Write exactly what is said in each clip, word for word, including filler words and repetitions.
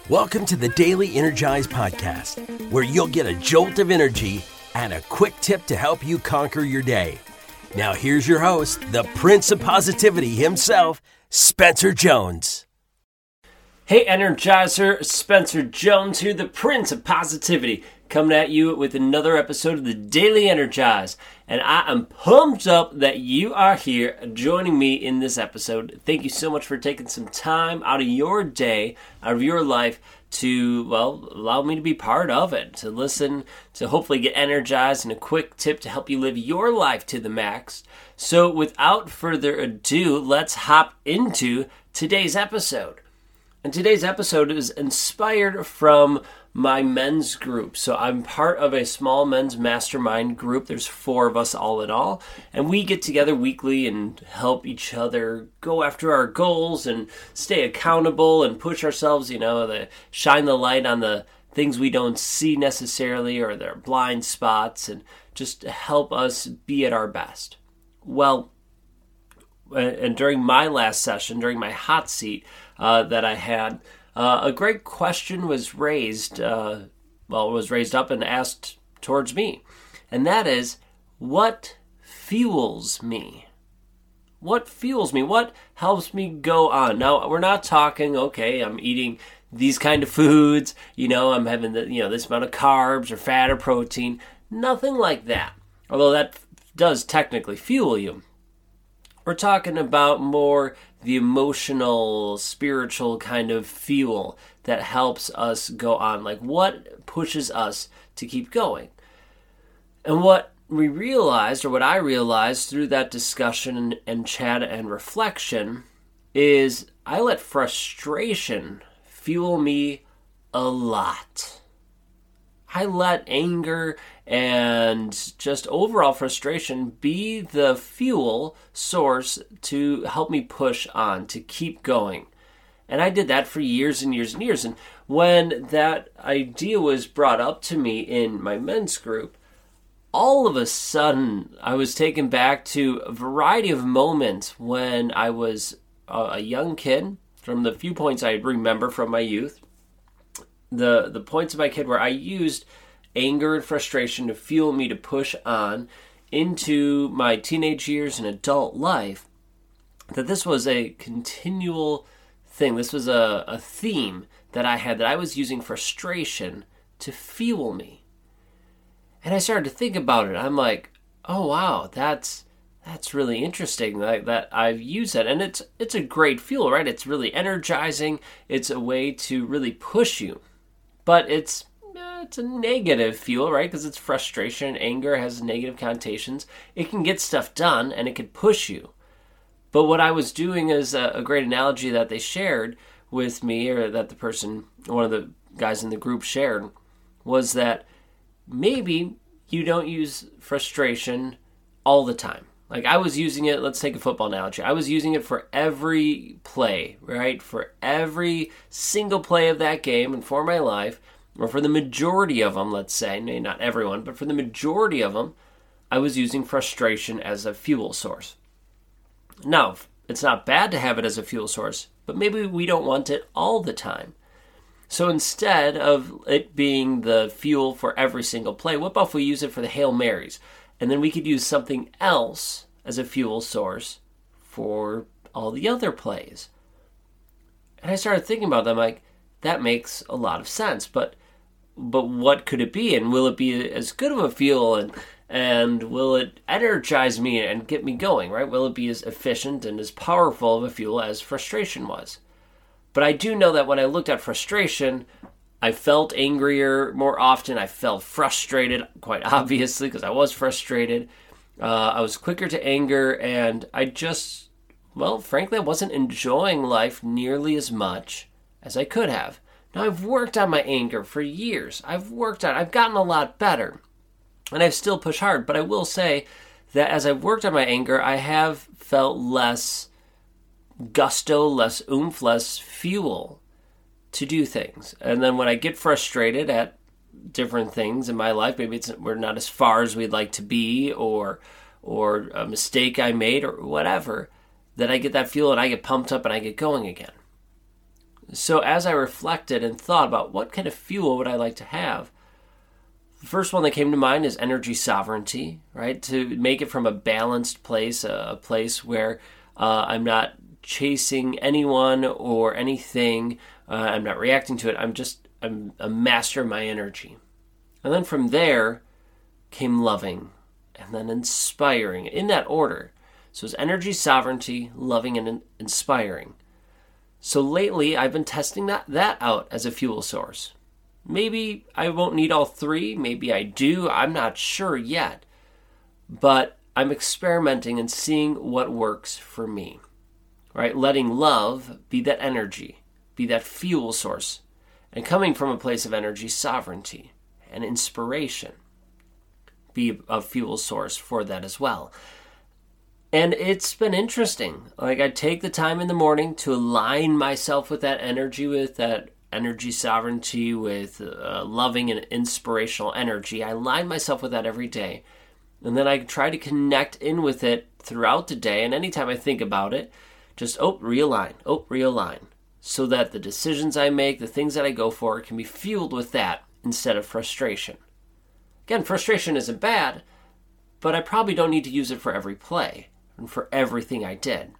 Welcome to the Daily Energize Podcast, where you'll get a jolt of energy and a quick tip to help you conquer your day. Now here's your host, the Prince of Positivity himself, Spencer Jones. Hey Energizer, Spencer Jones here, the Prince of Positivity, coming at you with another episode of the Daily Energize. And I am pumped up that you are here joining me in this episode. Thank you so much for taking some time out of your day, out of your life, to, well, allow me to be part of it, to listen, to hopefully get energized, and a quick tip to help you live your life to the max. So without further ado, let's hop into today's episode. And today's episode is inspired from my men's group. So I'm part of a small men's mastermind group. There's four of us all in all. And we get together weekly and help each other go after our goals and stay accountable and push ourselves, you know, to shine the light on the things we don't see necessarily or their blind spots, and just help us be at our best. Well, and during my last session, during my hot seat uh, that I had, uh, a great question was raised, uh, well, was raised up and asked towards me. And that is, what fuels me? What fuels me? What helps me go on? Now, we're not talking, okay, I'm eating these kind of foods, you know, I'm having the, you know, this amount of carbs or fat or protein. Nothing like that. Although that does technically fuel you. We're talking about more the emotional, spiritual kind of fuel that helps us go on. Like, what pushes us to keep going? And what we realized, or what I realized through that discussion and, and chat and reflection, is I let frustration fuel me a lot. I let anger and just overall frustration be the fuel source to help me push on, to keep going. And I did that for years and years and years. And when that idea was brought up to me in my men's group, all of a sudden I was taken back to a variety of moments when I was a young kid, from the few points I remember from my youth. The the points of my kid where I used anger and frustration to fuel me to push on into my teenage years and adult life, that this was a continual thing. This was a, a theme that I had, that I was using frustration to fuel me. And I started to think about it. I'm like, oh wow, that's that's really interesting that, that I've used that. And it's it's a great fuel, right? It's really energizing. It's a way to really push you. But it's it's a negative fuel, right? Because it's frustration. Anger has negative connotations. It can get stuff done, and it can push you. But what I was doing is a, a great analogy that they shared with me, or that the person, one of the guys in the group shared, was that maybe you don't use frustration all the time. Like, I was using it, let's take a football analogy. I was using it for every play, right? For every single play of that game and for my life, or for the majority of them, let's say, maybe not everyone, but for the majority of them, I was using frustration as a fuel source. Now, it's not bad to have it as a fuel source, but maybe we don't want it all the time. So instead of it being the fuel for every single play, what about if we use it for the Hail Marys? And then we could use something else as a fuel source for all the other plays. And I started thinking about that. I'm like, that makes a lot of sense. But but what could it be? And will it be as good of a fuel? And and will it energize me and get me going, right? Will it be as efficient and as powerful of a fuel as frustration was? But I do know that when I looked at frustration, I felt angrier more often. I felt frustrated, quite obviously, because I was frustrated. Uh, I was quicker to anger, and I just, well, frankly, I wasn't enjoying life nearly as much as I could have. Now, I've worked on my anger for years. I've worked on it. I've gotten a lot better, and I've still pushed hard. But I will say that as I've worked on my anger, I have felt less gusto, less oomph, less fuel to do things. And then when I get frustrated at different things in my life, maybe it's we're not as far as we'd like to be, or or a mistake I made, or whatever, that I get that fuel and I get pumped up and I get going again. So as I reflected and thought about what kind of fuel would I like to have, the first one that came to mind is energy sovereignty, right? To make it from a balanced place, a place where uh, I'm not chasing anyone or anything. Uh, I'm not reacting to it. I'm just, I'm a master of my energy. And then from there came loving and then inspiring in that order. So it's energy sovereignty, loving, and inspiring. So lately I've been testing that, that out as a fuel source. Maybe I won't need all three. Maybe I do. I'm not sure yet. But I'm experimenting and seeing what works for me. Right? Letting love be that energy, be that fuel source, and coming from a place of energy sovereignty and inspiration, be a fuel source for that as well. And it's been interesting. Like, I take the time in the morning to align myself with that energy, with that energy sovereignty, with uh, loving and inspirational energy. I align myself with that every day. And then I try to connect in with it throughout the day. And anytime I think about it, just, oh, realign, oh, realign. So that the decisions I make, the things that I go for, can be fueled with that instead of frustration. Again, frustration isn't bad, but I probably don't need to use it for every play and for everything I did.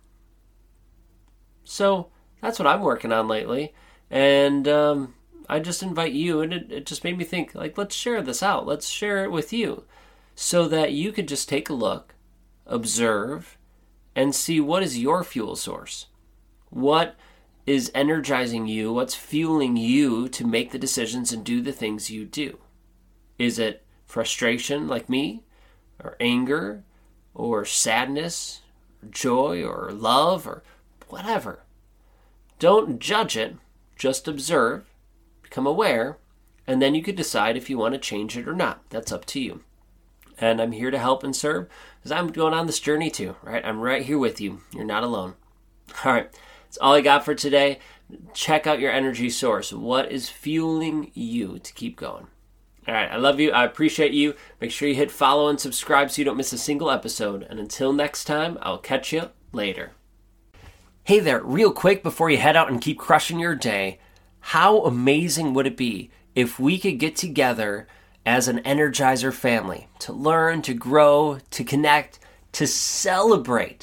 So that's what I'm working on lately. And um, I just invite you, and it, it just made me think, like, let's share this out. Let's share it with you so that you could just take a look, observe, and see what is your fuel source. What is energizing you? What's fueling you to make the decisions and do the things you do? Is it frustration like me, or anger, or sadness, or joy, or love, or whatever? Don't judge it. Just observe, become aware, and then you could decide if you want to change it or not. That's up to you. And I'm here to help and serve because I'm going on this journey too, right? I'm right here with you. You're not alone. All right. That's all I got for today. Check out your energy source. What is fueling you to keep going? All right. I love you. I appreciate you. Make sure you hit follow and subscribe so you don't miss a single episode. And until next time, I'll catch you later. Hey there, real quick before you head out and keep crushing your day, how amazing would it be if we could get together as an Energizer family to learn, to grow, to connect, to celebrate?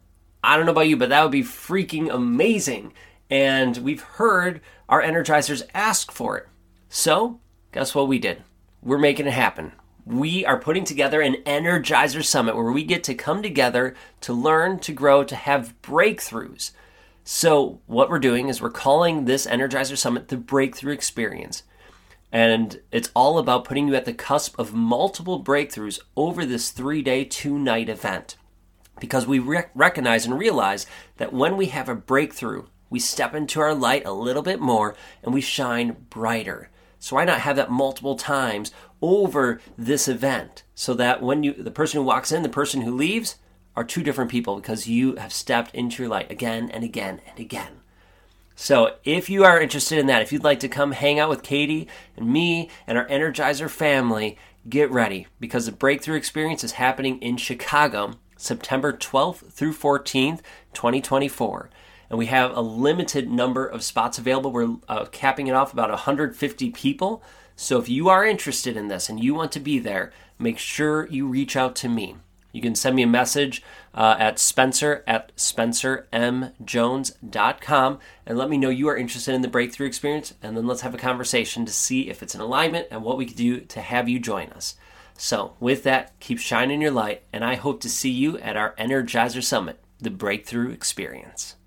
I don't know about you, but that would be freaking amazing. And we've heard our Energizers ask for it. So, guess what we did? We're making it happen. We are putting together an Energizer Summit where we get to come together to learn, to grow, to have breakthroughs. So what we're doing is we're calling this Energizer Summit the Breakthrough Experience. And it's all about putting you at the cusp of multiple breakthroughs over this three-day, two-night event. Because we rec- recognize and realize that when we have a breakthrough, we step into our light a little bit more and we shine brighter. So why not have that multiple times over this event so that when you, the person who walks in, the person who leaves are two different people because you have stepped into your light again and again and again. So if you are interested in that, if you'd like to come hang out with Katie and me and our Energizer family, get ready because the Breakthrough Experience is happening in Chicago, September twelfth through fourteenth, twenty twenty-four. And we have a limited number of spots available. We're uh, capping it off about one hundred fifty people. So if you are interested in this and you want to be there, make sure you reach out to me. You can send me a message uh, at Spencer at spencer m jones dot com and let me know you are interested in the Breakthrough Experience. And then let's have a conversation to see if it's in alignment and what we can do to have you join us. So with that, keep shining your light. And I hope to see you at our Energizer Summit, the Breakthrough Experience.